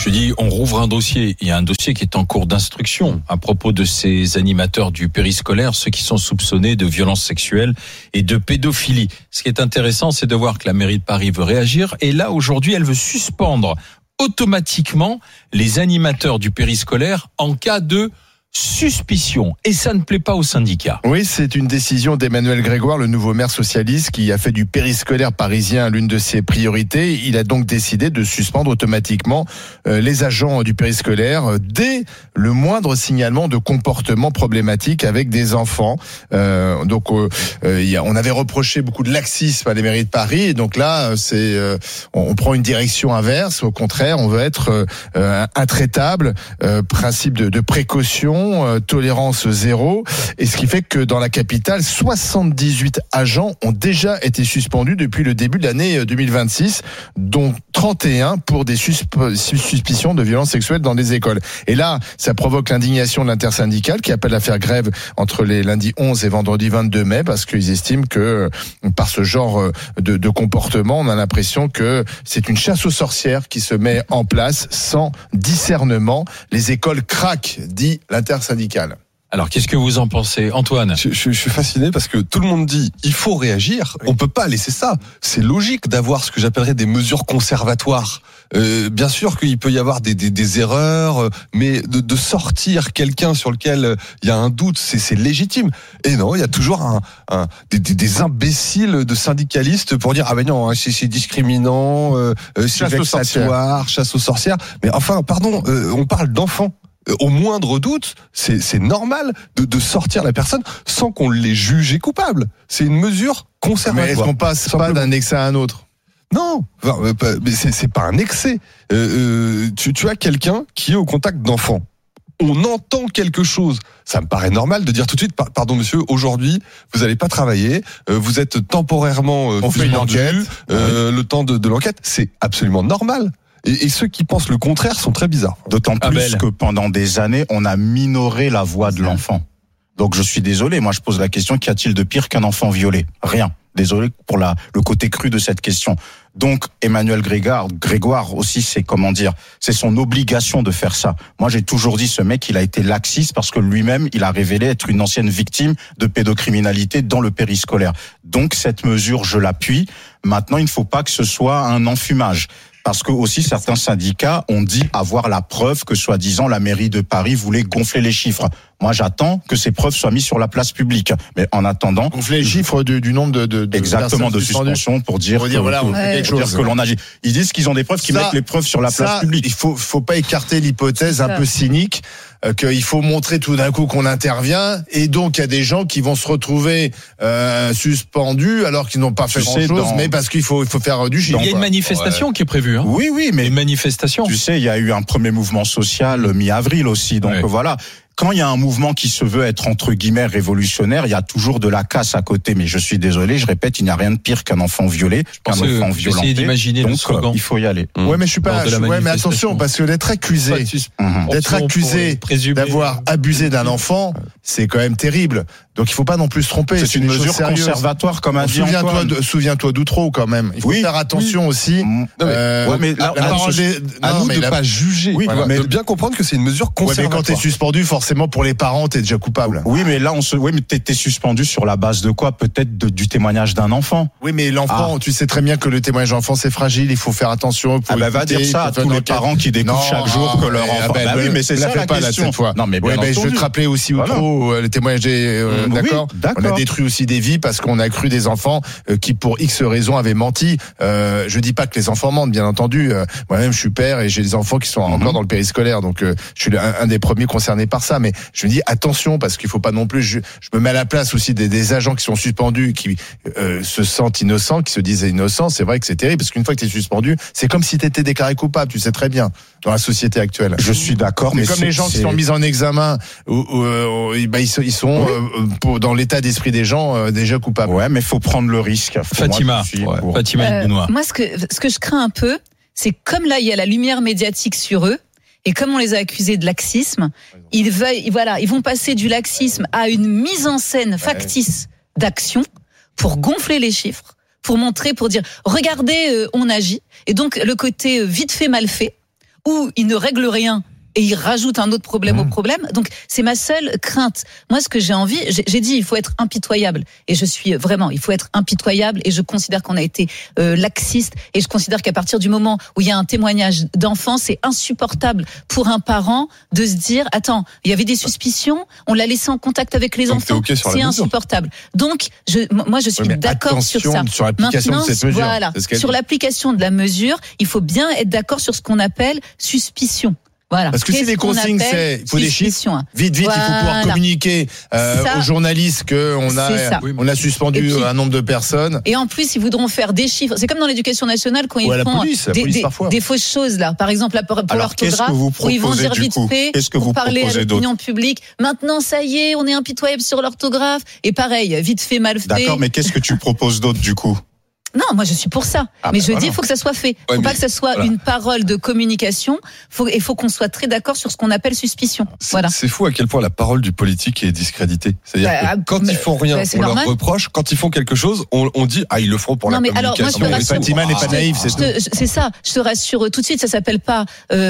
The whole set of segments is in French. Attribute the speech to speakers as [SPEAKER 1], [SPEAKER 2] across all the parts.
[SPEAKER 1] tu dis, on rouvre un dossier. Il y a un dossier qui est en cours d'instruction à propos de ces animateurs du périscolaire, ceux qui sont soupçonnés de violences sexuelles et de pédophilie. Ce qui est intéressant, c'est de voir que la mairie de Paris veut réagir. Et là, aujourd'hui, elle veut suspendre automatiquement les animateurs du périscolaire en cas de suspicion. Et ça ne plaît pas aux syndicats.
[SPEAKER 2] Oui, c'est une décision d'Emmanuel Grégoire, le nouveau maire socialiste, qui a fait du périscolaire parisien l'une de ses priorités. Il a donc décidé de suspendre automatiquement les agents du périscolaire dès le moindre signalement de comportement problématique avec des enfants. On avait reproché beaucoup de laxisme à la mairie de Paris, et donc là, on prend une direction inverse. Au contraire, on veut être intraitable, principe de précaution, tolérance zéro, et ce qui fait que dans la capitale, 78 agents ont déjà été suspendus depuis le début de l'année 2026, dont 31 pour des suspicions de violences sexuelles dans des écoles. Et là, ça provoque l'indignation de l'intersyndicale qui appelle à faire grève entre les lundis 11 et vendredi 22 mai, parce qu'ils estiment que par ce genre de comportement, on a l'impression que c'est une chasse aux sorcières qui se met en place sans discernement. Les écoles craquent, dit l'intersyndicale.
[SPEAKER 1] Alors, qu'est-ce que vous en pensez, Antoine?
[SPEAKER 3] Je suis fasciné parce que tout le monde dit il faut réagir. Oui. On peut pas laisser ça. C'est logique d'avoir ce que j'appellerais des mesures conservatoires. Bien sûr qu'il peut y avoir des erreurs, mais de sortir quelqu'un sur lequel il y a un doute, c'est légitime. Et non, il y a toujours des imbéciles de syndicalistes pour dire ah ben non, c'est discriminant, c'est vexatoire, chasse aux sorcières. Mais enfin, pardon, on parle d'enfants. Au moindre doute, c'est normal de sortir la personne sans qu'on les juge coupables. C'est une mesure conservatoire.
[SPEAKER 2] Mais est-ce qu'on passe pas d'un excès à un autre?
[SPEAKER 3] Non, mais c'est pas un excès. Tu as quelqu'un qui est au contact d'enfants. On entend quelque chose. Ça me paraît normal de dire tout de suite, pardon monsieur, aujourd'hui, vous n'allez pas travailler, vous êtes temporairement
[SPEAKER 2] on fait une enquête,
[SPEAKER 3] le temps de l'enquête. C'est absolument normal. Et ceux qui pensent le contraire sont très bizarres.
[SPEAKER 4] D'autant plus que pendant des années, on a minoré la voix de l'enfant. Donc je suis désolé, moi je pose la question, qu'y a-t-il de pire qu'un enfant violé? Rien. Désolé pour le côté cru de cette question. Donc Emmanuel Grégoire aussi, c'est son obligation de faire ça. Moi j'ai toujours dit, ce mec, il a été laxiste parce que lui-même, il a révélé être une ancienne victime de pédocriminalité dans le périscolaire. Donc cette mesure, je l'appuie. Maintenant, il ne faut pas que ce soit un enfumage. Parce que aussi certains syndicats ont dit avoir la preuve que soi-disant la mairie de Paris voulait gonfler les chiffres. Moi, j'attends que ces preuves soient mises sur la place publique. Mais en attendant,
[SPEAKER 2] gonfler les chiffres du nombre de
[SPEAKER 4] exactement de suspension pour dire que l'on agit. Ils disent qu'ils ont des preuves, qu'ils mettent les preuves sur la place publique.
[SPEAKER 2] Il faut pas écarter l'hypothèse un peu cynique qu'il faut montrer tout d'un coup qu'on intervient, et donc il y a des gens qui vont se retrouver suspendus alors qu'ils n'ont pas fait grand-chose, mais parce qu'il faut faire du chiffre.
[SPEAKER 1] Il y a une manifestation qui est prévue. Hein.
[SPEAKER 4] Oui, mais
[SPEAKER 1] une manifestation.
[SPEAKER 4] Tu sais, il y a eu un premier mouvement social mi-avril aussi, donc voilà. Quand il y a un mouvement qui se veut être entre guillemets révolutionnaire, il y a toujours de la casse à côté. Mais je suis désolé, je répète, il n'y a rien de pire qu'un enfant violé, qu'un enfant violenté.
[SPEAKER 1] D'imaginer
[SPEAKER 4] donc
[SPEAKER 1] le slogan.
[SPEAKER 4] il faut y aller.
[SPEAKER 2] Ouais, mais je suis pas. Mais attention, parce que d'être accusé d'avoir abusé d'un enfant, c'est quand même terrible. Donc il faut pas non plus se tromper.
[SPEAKER 4] C'est une mesure conservatoire, comme a dit Antoine.
[SPEAKER 2] Souviens-toi d'Outreau quand même. Il faut faire attention aussi.
[SPEAKER 3] Mais à nous de pas juger, mais de bien comprendre que c'est une mesure conservatoire.
[SPEAKER 2] Mais quand t'es suspendu, forcément pour les parents, t'es déjà coupable.
[SPEAKER 4] Oui, mais là mais t'es suspendu sur la base de quoi? Peut-être du témoignage d'un enfant.
[SPEAKER 2] Oui, mais l'enfant, tu sais très bien que le témoignage d'enfant c'est fragile. Il faut faire attention.
[SPEAKER 4] Va dire ça à tous les parents qui découvrent chaque jour que leur enfant. Oui, mais c'est ça la question.
[SPEAKER 2] Cette fois.
[SPEAKER 4] Non, mais bien entendu.
[SPEAKER 2] Je vais te rappeler aussi Outreau, les témoignages d'accord. On a détruit aussi des vies parce qu'on a cru des enfants qui pour X raisons avaient menti. Je dis pas que les enfants mentent, bien entendu. Moi-même, je suis père et j'ai des enfants qui sont encore dans le périscolaire, donc je suis un des premiers concernés par ça. Mais je me dis attention, parce qu'il faut pas non plus. Je me mets à la place aussi des agents qui sont suspendus, qui se sentent innocents, qui se disent innocents. C'est vrai que c'est terrible parce qu'une fois que tu es suspendu, c'est comme si tu étais déclaré coupable. Tu sais très bien dans la société actuelle.
[SPEAKER 4] Je suis d'accord, mais
[SPEAKER 2] comme les gens qui sont mis en examen, ils sont dans l'état d'esprit des gens déjà coupables.
[SPEAKER 4] Ouais, mais faut prendre le risque.
[SPEAKER 1] Fatima Benoît.
[SPEAKER 5] Moi, ce que je crains un peu, c'est comme là il y a la lumière médiatique sur eux. Et comme on les a accusés de laxisme, ils vont passer du laxisme à une mise en scène factice d'action pour gonfler les chiffres, pour montrer, pour dire regardez, on agit. Et donc le côté vite fait mal fait, ou il ne règle rien et il rajoute un autre problème au problème. Donc, c'est ma seule crainte. Moi, ce que j'ai envie, j'ai dit, il faut être impitoyable. Et je suis vraiment, il faut être impitoyable. Et je considère qu'on a été laxiste. Et je considère qu'à partir du moment où il y a un témoignage d'enfant, c'est insupportable pour un parent de se dire, attends, il y avait des suspicions, on l'a laissé en contact avec les enfants.
[SPEAKER 3] Okay
[SPEAKER 5] c'est insupportable. Donc, moi, je suis d'accord sur ça.
[SPEAKER 2] Sur l'application
[SPEAKER 5] Maintenant,
[SPEAKER 2] de cette mesure.
[SPEAKER 5] voilà, sur l'application de la mesure, il faut bien être d'accord sur ce qu'on appelle suspicion. Voilà.
[SPEAKER 2] Parce que si les consignes, il faut des chiffres. Vite, il faut pouvoir communiquer aux journalistes on a suspendu
[SPEAKER 5] puis,
[SPEAKER 2] un nombre de personnes.
[SPEAKER 5] Et en plus, ils voudront faire des chiffres. C'est comme dans l'éducation nationale quand ils font des fausses choses là. Par exemple, pour l'orthographe, où ils vont dire vite fait, pour parler à l'opinion publique. Maintenant, ça y est, on est impitoyable sur l'orthographe. Et pareil, vite fait, mal fait.
[SPEAKER 4] D'accord, mais qu'est-ce que tu proposes d'autre du coup?
[SPEAKER 5] Non, moi je suis pour ça. Mais je dis, il faut que ça soit fait. Il faut pas que ça soit une parole de communication. Il faut qu'on soit très d'accord sur ce qu'on appelle suspicion. Voilà.
[SPEAKER 3] C'est fou à quel point la parole du politique est discréditée. C'est-à-dire que quand ils font rien, on leur reproche. Quand ils font quelque chose, on dit ils le feront pour la communication.
[SPEAKER 5] Alors, moi,
[SPEAKER 2] Fatima n'est pas naïve,
[SPEAKER 5] c'est ça. Je te rassure tout de suite. Ça s'appelle pas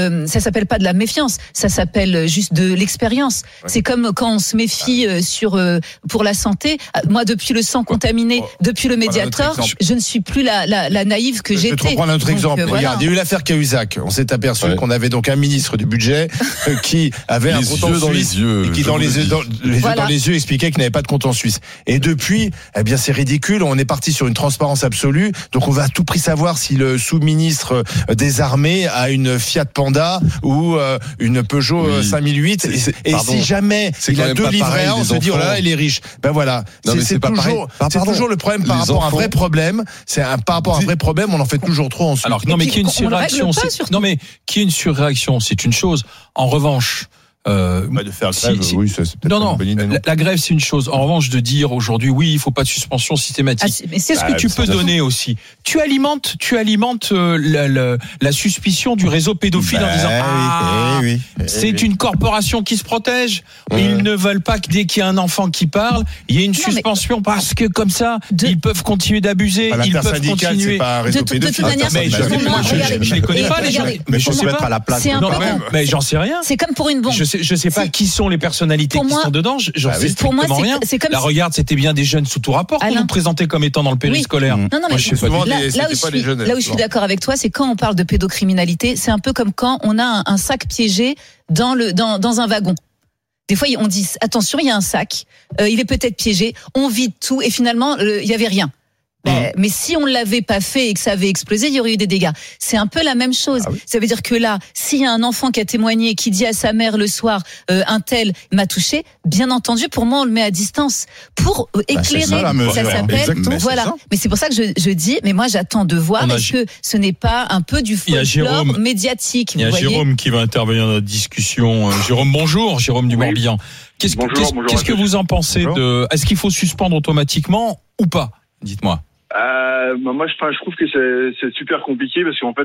[SPEAKER 5] de la méfiance. Ça s'appelle juste de l'expérience. C'est comme quand on se méfie pour la santé. Moi, depuis le sang contaminé, depuis le Mediator, je ne suis plus la naïve que j'étais.
[SPEAKER 2] Je vais te prendre un autre exemple. Regarde, il y a eu l'affaire Cahuzac. On s'est aperçu qu'on avait donc un ministre du budget qui avait un compte en Suisse et qui dans les yeux expliquait qu'il n'avait pas de compte en Suisse. Et depuis, eh bien c'est ridicule. On est parti sur une transparence absolue. Donc on va à tout prix savoir si le sous-ministre des Armées a une Fiat Panda ou une Peugeot 5008. Et si jamais il a 2 livrets A, on se dit oh là là, il est riche. Ben voilà. C'est toujours le problème par rapport à un vrai problème. Par rapport à un vrai problème, on en fait toujours trop ensuite.
[SPEAKER 1] Alors, non, mais qu'il y ait une surréaction, qu'il y ait une surréaction, c'est une chose. En revanche,
[SPEAKER 2] de faire grève, oui, c'est peut-être une bonne idée.
[SPEAKER 1] La grève, c'est une chose. En revanche, de dire aujourd'hui, oui, il faut pas de suspension systématique.
[SPEAKER 5] Mais c'est
[SPEAKER 1] ce que tu peux donner aussi. Tu alimentes la suspicion du réseau pédophile en disant c'est une corporation qui se protège. Ils ne veulent pas que dès qu'il y a un enfant qui parle, il y ait une suspension parce que comme ça, ils peuvent continuer d'abuser. Ils peuvent continuer.
[SPEAKER 2] C'est pas un réseau pédophile.
[SPEAKER 5] De toute manière,
[SPEAKER 1] je les connais pas.
[SPEAKER 4] Mais je sais pas à la place.
[SPEAKER 1] Mais j'en sais rien.
[SPEAKER 5] C'est comme pour une bombe.
[SPEAKER 1] Je sais pas qui sont les personnalités qui sont dedans. J'en sais strictement rien. Regarde, c'était bien des jeunes sous tout rapport qu'on nous présentait comme étant dans le périscolaire.
[SPEAKER 5] Non, mais là où je suis d'accord avec toi, c'est quand on parle de pédocriminalité, c'est un peu comme quand on a un sac piégé dans un wagon. Des fois, on dit attention, il y a un sac, il est peut-être piégé, on vide tout et finalement, il y avait rien. Mais si on l'avait pas fait et que ça avait explosé, il y aurait eu des dégâts. C'est un peu la même chose. Ça veut dire que là, s'il y a un enfant qui a témoigné, qui dit à sa mère le soir, un tel m'a touché, bien entendu, pour moi, on le met à distance pour éclairer. Ça s'appelle. Voilà. Mais c'est pour ça que je dis, mais moi, j'attends de voir est-ce que ce n'est pas un peu du folklore médiatique.
[SPEAKER 1] Il y a Jérôme qui va intervenir dans la discussion. Jérôme, bonjour. Jérôme du Morbihan. Qu'est-ce que vous en pensez est-ce qu'il faut suspendre automatiquement ou pas? Dites-moi.
[SPEAKER 6] Moi, je trouve que c'est super compliqué parce qu'en fait,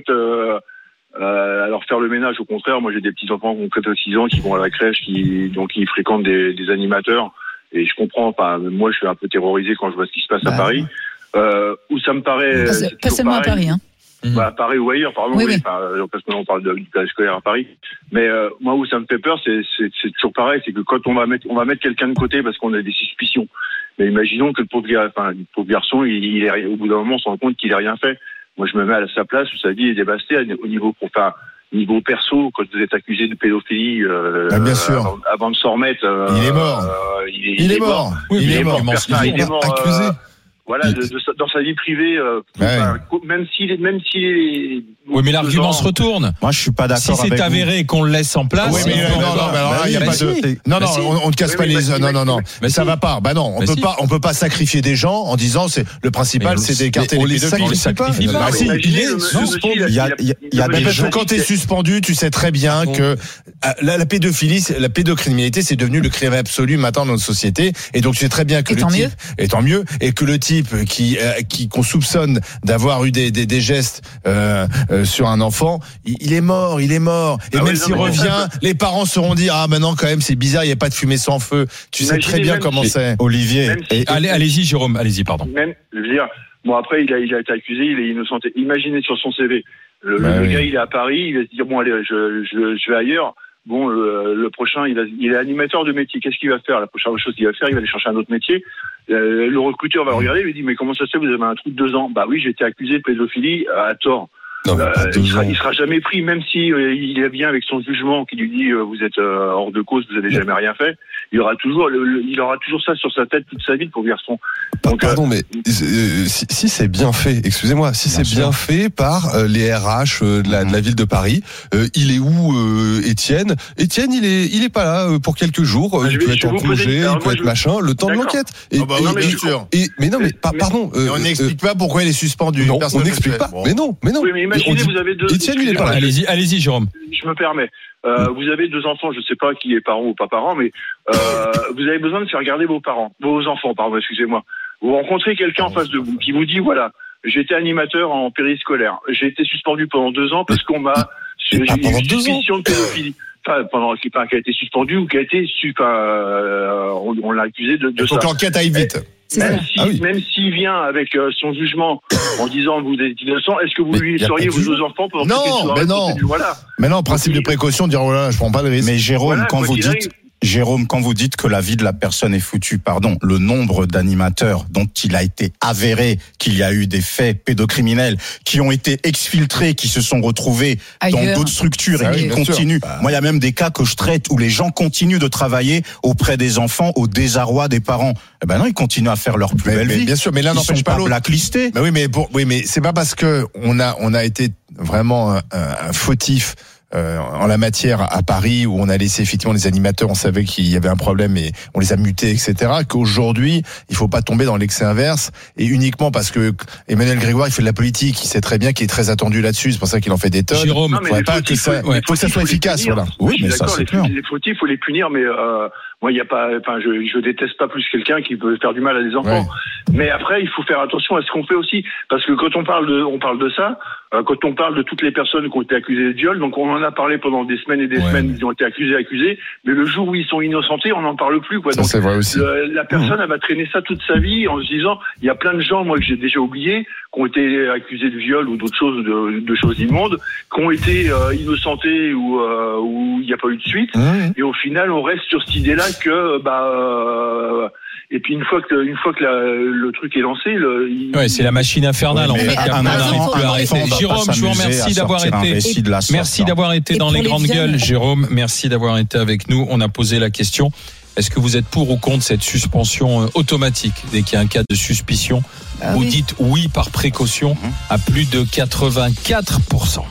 [SPEAKER 6] alors faire le ménage, au contraire, moi j'ai des petits enfants qui ont 6 ans qui vont à la crèche, donc ils fréquentent des animateurs et je comprends. Enfin, moi, je suis un peu terrorisé quand je vois ce qui se passe à Paris, où ça me paraît.
[SPEAKER 5] Pas seulement à Paris, hein.
[SPEAKER 6] À Paris ou ailleurs, pardon. Parce que on parle du périscolaire à Paris. Mais moi, où ça me fait peur, c'est toujours pareil, c'est que quand on va mettre quelqu'un de côté parce qu'on a des suspicions. Mais imaginons que le pauvre garçon, au bout d'un moment, on se rend compte qu'il n'a rien fait. Moi, je me mets à sa place, sa vie est dévastée au niveau perso, quand vous êtes accusé de pédophilie,
[SPEAKER 2] bien sûr.
[SPEAKER 6] Avant de s'en remettre.
[SPEAKER 2] Il est mort. Il est mort.
[SPEAKER 6] Il est mort.
[SPEAKER 3] Accusé.
[SPEAKER 6] Voilà, dans sa vie privée, même s'il est.
[SPEAKER 1] Oui, mais l'argument se retourne.
[SPEAKER 4] Moi, je suis pas d'accord.
[SPEAKER 1] Si c'est avéré qu'on le laisse en place.
[SPEAKER 2] Oui, mais il y a pas de. Non, on ne casse pas les. Non. Mais ça va pas. Bah non, on peut pas sacrifier des gens en disant le principal, c'est d'écarter les pédophiles.
[SPEAKER 1] On les sacrifie pas.
[SPEAKER 2] Il y a des gens. Quand t'es suspendu, tu sais très bien que la pédophilie, la pédocriminalité, c'est devenu le crime absolu maintenant dans notre société. Et donc, tu sais très bien que le type, et tant mieux, et que le type qu'on soupçonne d'avoir eu des gestes sur un enfant, il est mort. Et même s'il revient, les parents seront dit maintenant quand même c'est bizarre, il n'y a pas de fumée sans feu. Tu sais très bien comment c'est.
[SPEAKER 4] Olivier,
[SPEAKER 1] allez-y Jérôme, allez-y pardon.
[SPEAKER 6] Même, je veux dire, bon après il a été accusé, il est innocenté. Imaginez sur son CV Le gars, il est à Paris, il va se dire bon allez, je vais ailleurs. Bon, le prochain, il est animateur de métier. Qu'est-ce qu'il va faire? La prochaine chose qu'il va faire, il va aller chercher un autre métier. Le recruteur va le regarder, il lui dit mais comment ça se fait? Vous avez un trou de 2 ans? Bah oui, j'ai été accusé de pédophilie à tort.
[SPEAKER 3] Non,
[SPEAKER 6] il sera jamais pris, même si il est bien avec son jugement qui lui dit vous êtes hors de cause, vous avez jamais rien fait. Il aura toujours ça sur sa tête toute sa vie, le pauvre garçon. Donc,
[SPEAKER 3] pardon, mais si c'est bien fait, excusez-moi, si c'est bien fait par les RH de la ville de Paris, il est où Étienne? Étienne, il est pas là pour quelques jours. Il peut être en congé, il peut être machin, le temps de l'enquête. Pardon.
[SPEAKER 2] On n'explique pas pourquoi il est suspendu.
[SPEAKER 3] Non, on n'explique pas. Mais non.
[SPEAKER 6] Oui, mais imaginez, vous avez deux.
[SPEAKER 3] Étienne, il est pas là.
[SPEAKER 1] Allez-y, Jérôme.
[SPEAKER 6] Je me permets. Vous avez 2 enfants, je sais pas qui est parent ou pas parent, mais vous avez besoin de faire garder vos enfants, excusez-moi. Vous rencontrez quelqu'un en face de vous qui vous dit voilà, j'étais animateur en périscolaire, j'ai été suspendu pendant 2 ans parce qu'on m'a j'ai eu une suspicion de pédophilie. Enfin, qui a été suspendu ou qui a été on l'a accusé de ça.
[SPEAKER 2] Il faut que l'enquête aille vite.
[SPEAKER 6] Même s'il vient avec son jugement en disant vous êtes innocent, est-ce que vous lui seriez vos 2 enfants pendant toute une soirée?
[SPEAKER 2] Mais non, principe de précaution, dire oh là, je prends pas de risque.
[SPEAKER 4] Mais Jérôme, quand vous dites que la vie de la personne est foutue, le nombre d'animateurs dont il a été avéré qu'il y a eu des faits pédocriminels qui ont été exfiltrés, qui se sont retrouvés dans d'autres structures et qui continuent. Moi, il y a même des cas que je traite où les gens continuent de travailler auprès des enfants au désarroi des parents. Eh ben non, ils continuent à faire leur plus belle vie.
[SPEAKER 2] Bien sûr, mais l'un n'empêche pas l'autre.
[SPEAKER 4] Blacklistés.
[SPEAKER 2] Mais c'est pas parce que on a été vraiment fautif en la matière à Paris où on a laissé effectivement les animateurs, on savait qu'il y avait un problème et on les a mutés, etc. qu'aujourd'hui il faut pas tomber dans l'excès inverse et uniquement parce que Emmanuel Grégoire il fait de la politique, il sait très bien qu'il est très attendu là-dessus, c'est pour ça qu'il en fait des tonnes.
[SPEAKER 1] Jérôme,
[SPEAKER 2] il faut que ça soit efficace, voilà.
[SPEAKER 6] Oui, mais ça c'est clair. Les fautifs, faut les punir, mais moi il y a pas, je déteste pas plus quelqu'un qui peut faire du mal à des enfants. Ouais. Mais après il faut faire attention à ce qu'on fait aussi, parce que quand on parle de ça, quand on parle de toutes les personnes qui ont été accusées de viol, donc on en a parlé pendant des semaines et des semaines, ils ont été accusés, mais le jour où ils sont innocentés, on n'en parle plus, quoi.
[SPEAKER 2] Ça,
[SPEAKER 6] donc
[SPEAKER 2] c'est vrai aussi.
[SPEAKER 6] La personne elle va traîner ça toute sa vie en se disant, il y a plein de gens, moi que j'ai déjà oubliés, qui ont été accusés de viol ou d'autres choses, de choses immondes, qui ont été innocentés ou il n'y a pas eu de suite, et au final on reste sur cette idée-là que et puis une fois que le truc est lancé,
[SPEAKER 1] c'est la machine infernale en fait. Jérôme, je vous remercie d'avoir été dans les grandes gueules. Jérôme, merci d'avoir été avec nous. On a posé la question. Est-ce que vous êtes pour ou contre cette suspension automatique dès qu'il y a un cas de suspicion? Vous dites oui par précaution à plus de 84%.